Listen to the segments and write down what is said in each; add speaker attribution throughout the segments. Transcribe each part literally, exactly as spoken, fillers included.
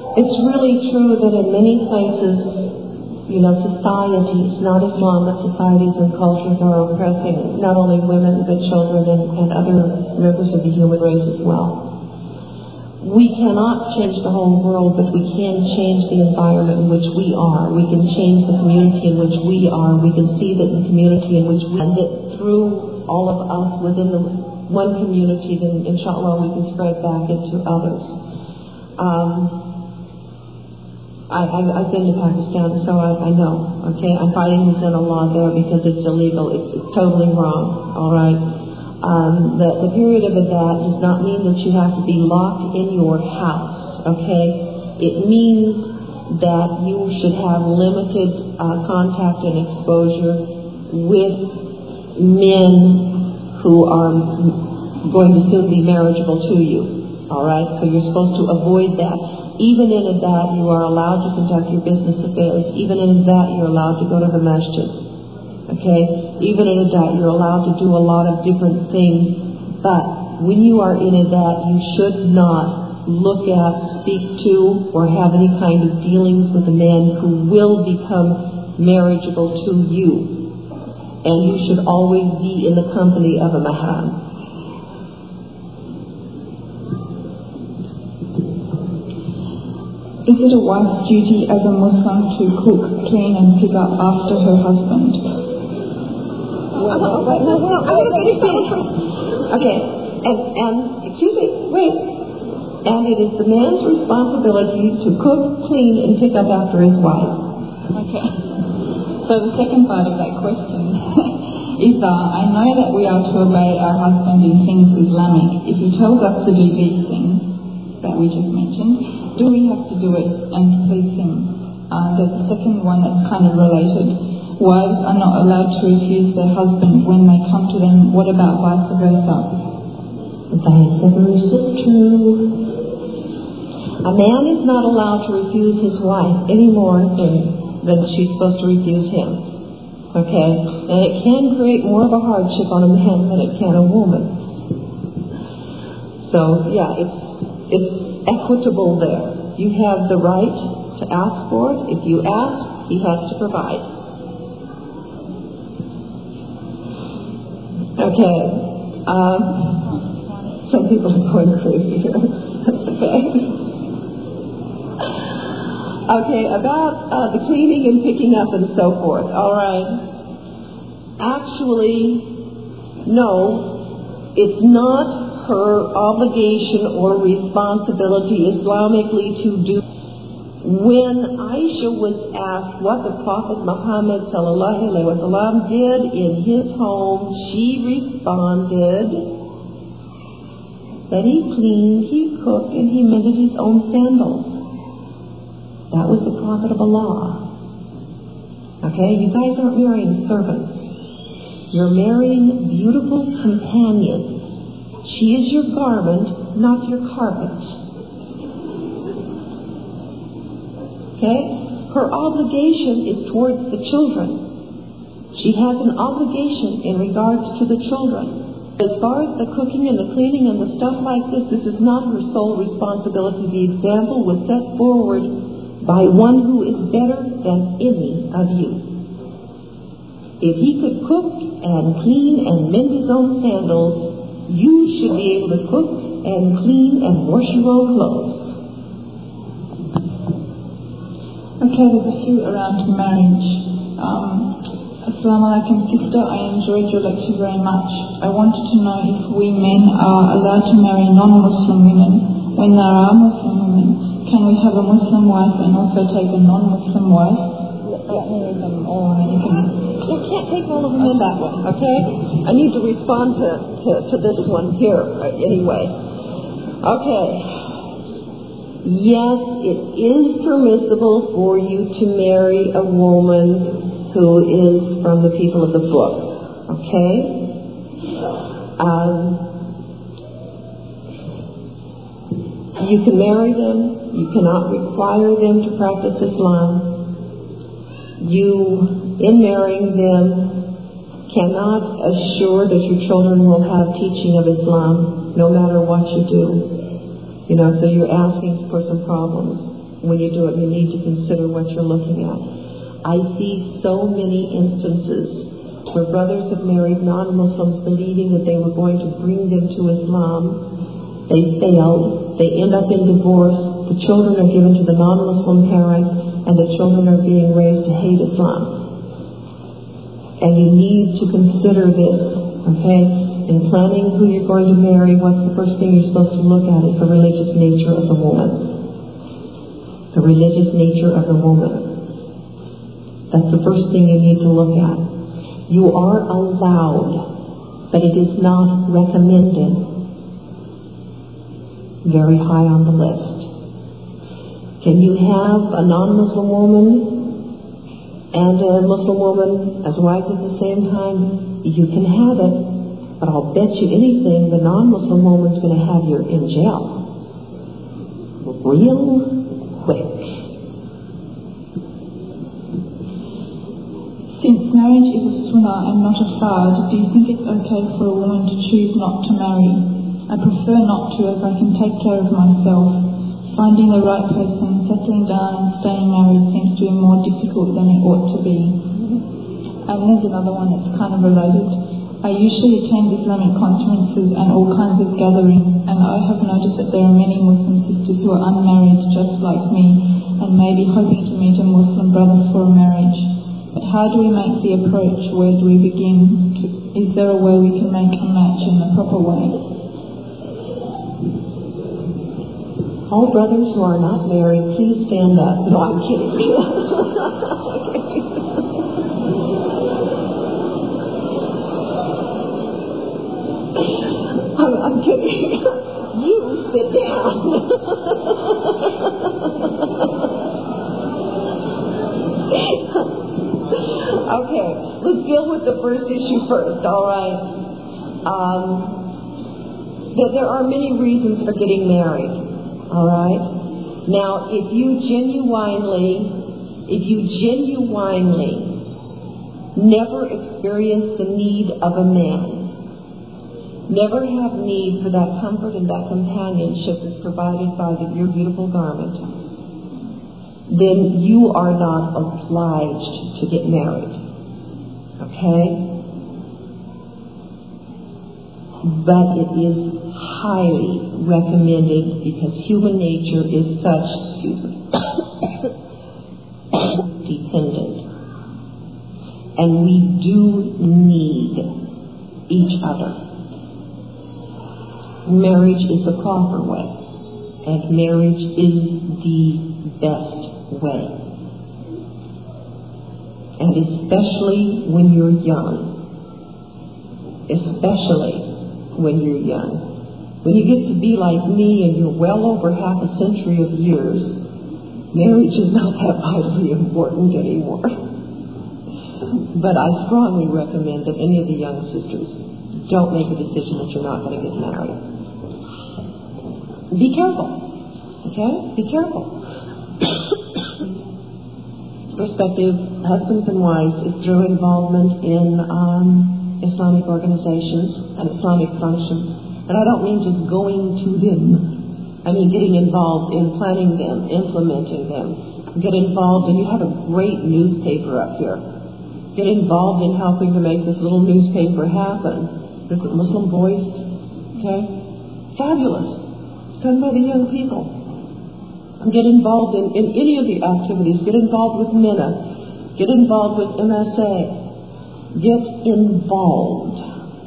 Speaker 1: It's really true that in many places, you know, societies, not Islam, but societies and cultures are oppressing not only women, but children and, and other members of the human race as well. We cannot change the whole world, but we can change the environment in which we are. We can change the community in which we are. We can see that the community in which we are, and that through all of us within the one community, then inshallah we can spread back into others. Um, I, I've, I've been to Pakistan, so I, I know, okay? I'm fighting the Zina law there because it's illegal. It's, it's totally wrong, all right? Um, the, the period of Adat does not mean that you have to be locked in your house, okay? It means that you should have limited uh, contact and exposure with men who are going to soon be marriageable to you, all right? So you're supposed to avoid that. Even in Adat, you are allowed to conduct your business affairs. Even in Adat, you're allowed to go to the masjid. Okay? Even in Adat, you're allowed to do a lot of different things. But when you are in Adat, you should not look at, speak to, or have any kind of dealings with a man who will become marriageable to you. And you should always be in the company of a mahram.
Speaker 2: Is it a wife's duty as a Muslim to cook, clean and pick up after her husband?
Speaker 1: Well, well, well, no, well, I'm going to finish that. Okay, and, and, excuse me, wait. And it is the man's responsibility to cook, clean and pick up after his wife.
Speaker 2: Okay. So the second part of that question is, uh, I know that we are to obey our husband in things Islamic. If he tells us to do these things that we just mentioned, do we have to do it and please him? Uh, there's a second one that's kind of related. Wives are not allowed to refuse their husband when they come to them. What about vice versa?
Speaker 1: Vice versa is true. A man is not allowed to refuse his wife any more than, than she's supposed to refuse him. Okay? And it can create more of a hardship on a man than it can a woman. So, yeah, it's, it's equitable there. You have the right to ask for it. If you ask, he has to provide. Okay. Um, some people are going crazy here. That's okay. Okay, about uh, the cleaning and picking up and so forth. All right. Actually, no, it's not her obligation or responsibility Islamically to do. When Aisha was asked what the Prophet Muhammad sallallahu alaihi wasallam did in his home, she responded that he cleaned, he cooked, and he mended his own sandals. That was the Prophet of Allah. Okay, you guys aren't marrying servants. You're marrying beautiful companions. She is your garment, not your carpet. Okay? Her obligation is towards the children. She has an obligation in regards to the children. As far as the cooking and the cleaning and the stuff like this, this is not her sole responsibility. The example was set forward by one who is better than any of you. If he could cook and clean and mend his own sandals, you should be able to cook and clean and wash your own clothes.
Speaker 2: Okay, there's a few around marriage. Um, Assalamu alaikum, sister. I enjoyed your lecture very much. I wanted to know if we men are allowed to marry non-Muslim women when there are Muslim women. Can we have a Muslim wife and also take a non-Muslim wife? Let me read them all and then you can...
Speaker 1: You can't take all of them in that one, okay? I need to respond to, to, to this one here, anyway. Okay. Yes, it is permissible for you to marry a woman who is from the people of the book, okay? Um, you can marry them. You cannot require them to practice Islam. You... in marrying them, cannot assure that your children will have teaching of Islam no matter what you do. You know, so you're asking for some problems. when you do it, you need to consider what you're looking at. I see so many instances where brothers have married non-Muslims believing that they were going to bring them to Islam. They fail. They end up in divorce. The children are given to the non-Muslim parent, and the children are being raised to hate Islam. And you need to consider this, okay? In planning who you're going to marry, what's the first thing you're supposed to look at is the religious nature of the woman. The religious nature of the woman. That's the first thing you need to look at. You are allowed, but it is not recommended, very high on the list. Can you have a non-Muslim woman and a Muslim woman as wives at the same time? You can have it, but I'll bet you anything the non-Muslim woman's going to have you in jail real quick.
Speaker 2: Since marriage is a sunnah and not a fard, do you think it's okay for a woman to choose not to marry? I prefer not to, as I can take care of myself. Finding the right person, settling down and staying married seems to be more difficult than it ought to be. And there's another one that's kind of related. I usually attend Islamic conferences and all kinds of gatherings, and I have noticed that there are many Muslim sisters who are unmarried just like me and may be hoping to meet a Muslim brother for a marriage. But how do we make the approach? Where do we begin? To, is there a way we can make a match in the proper way?
Speaker 1: All brothers who are not married, please stand up. No, I'm kidding. I'm, I'm kidding. You sit down. Okay, let's deal with the first issue first, all right? Um, that there are many reasons for getting married, all right? Now, if you genuinely, if you genuinely never experience the need of a man, never have need for that comfort and that companionship that's provided by the, your beautiful garment, then you are not obliged to get married. Okay? But it is highly recommended because human nature is such, excuse me, dependent. And we do need each other. Marriage is the proper way, and marriage is the best way. And especially when you're young. Especially when you're young. When you get to be like me and you're well over half a century of years, marriage is not that vitally important anymore. But I strongly recommend that any of the young sisters don't make a decision that you're not going to get married. Be careful. Okay? Be careful. Prospective husbands and wives is through involvement in um, Islamic organizations and Islamic functions. And I don't mean just going to them. I mean getting involved in planning them, implementing them. Get involved, and you have a great newspaper up here. Get involved in helping to make this little newspaper happen. This is Muslim Voice. Okay? Fabulous. Done by the young people. Get involved in, in any of the activities. Get involved with M I N A. Get involved with M S A. Get involved.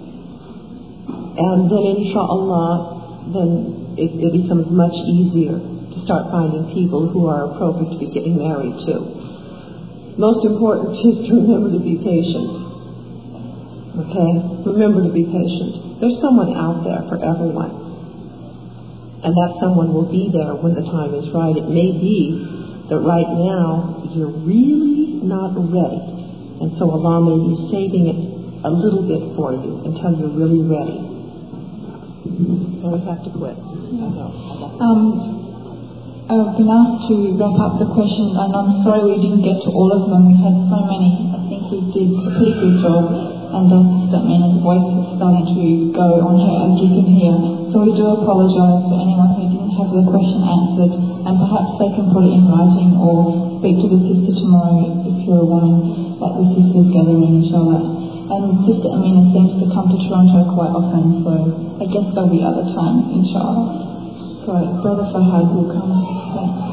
Speaker 1: And then, inshallah, then it, it becomes much easier to start finding people who are appropriate to be getting married to. Most important is to remember to be patient. Okay? Remember to be patient. There's someone out there for everyone. And that someone will be there when the time is right. It may be that right now you're really not ready. And so Allah may be saving it a little bit for you until you're really ready. And we have to quit.
Speaker 2: Um, I've been asked to wrap up the questions, and I'm sorry we didn't get to all of them. We had so many. I think we did a pretty good job. And that's, that means voice is starting to go on her and keep in here. So we do apologise to anyone who didn't have the question answered, and and perhaps they can put it in writing or speak to the sister tomorrow if you're a woman at the sisters gathering, inshallah. And Sister Amina seems to come to Toronto quite often, so I guess there'll be other times, inshallah.
Speaker 1: Right, Brother Fahad will come. Thanks.